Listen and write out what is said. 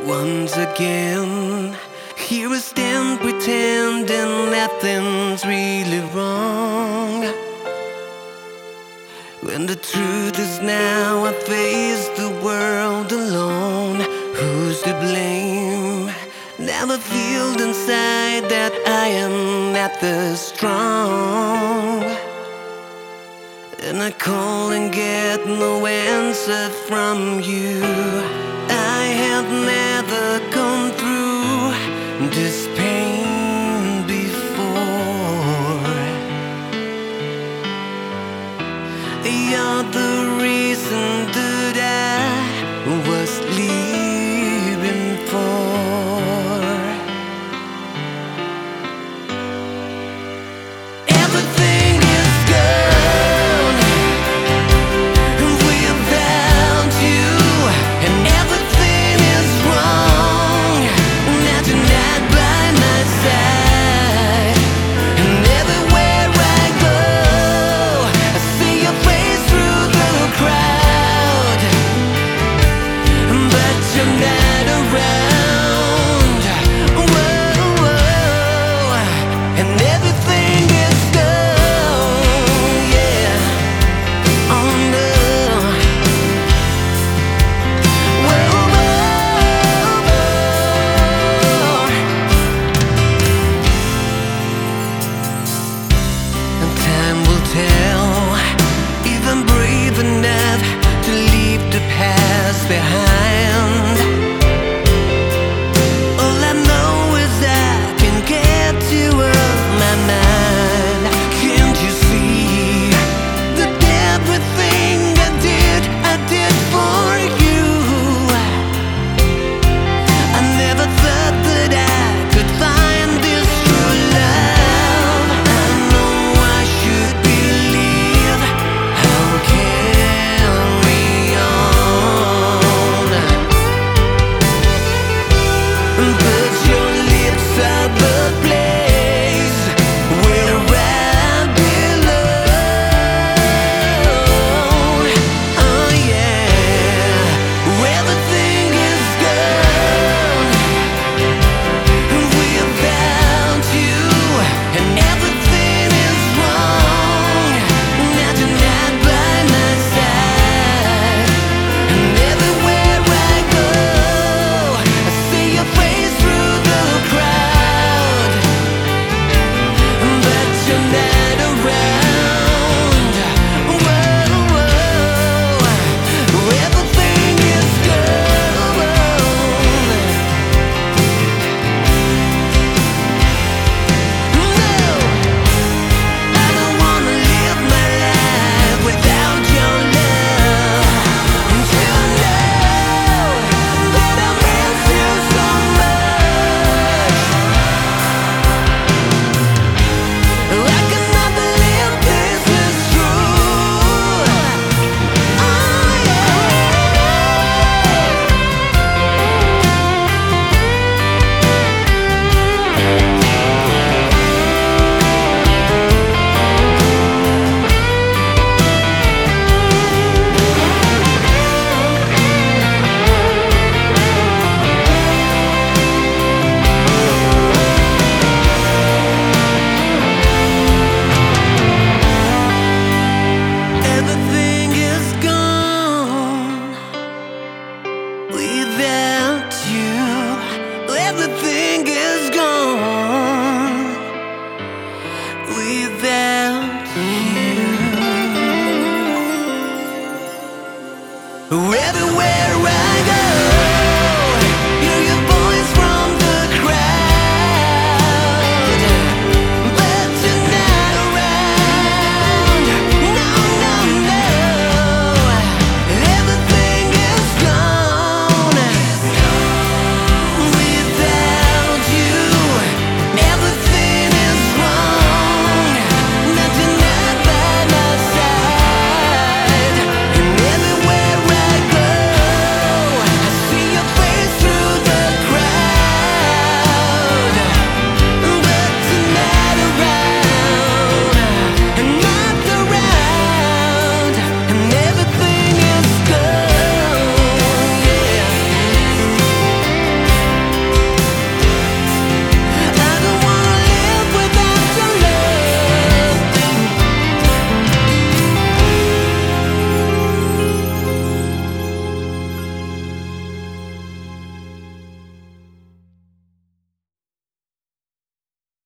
Once again, here I stand pretending nothing's really wrong, when the truth is now I face the world alone. Who's to blame? Now I feel inside that I am not that strong, and I call and get no answer from you. I have never gone through this pain before. You're the reason that I was living for. Everything is gone without you, and everything is wrong now you're not by my side. And everywhere I go, I see your face through the crowd, but you're not around. Whoa, whoa. And everything is gone, yeah. Oh no. Whoa, whoa. And time will tell if I'm brave enough to leave the past behind. All I know is I can get you off my mind. Can't you see that everything I did for you? I never thought that I could find this true love. I know I should believe I'll carry on, but your lips are the place where I belong. Oh yeah, everything is gone without you, and everything is wrong now you're not by my side. And everywhere I go, I see your face through the crowd, but you're not around. Whoa, whoa. Everything is gone. No, I don't wanna live my life without your love. And you know that I miss you so much. I cannot believe this is true. Oh yeah. Everything is gone without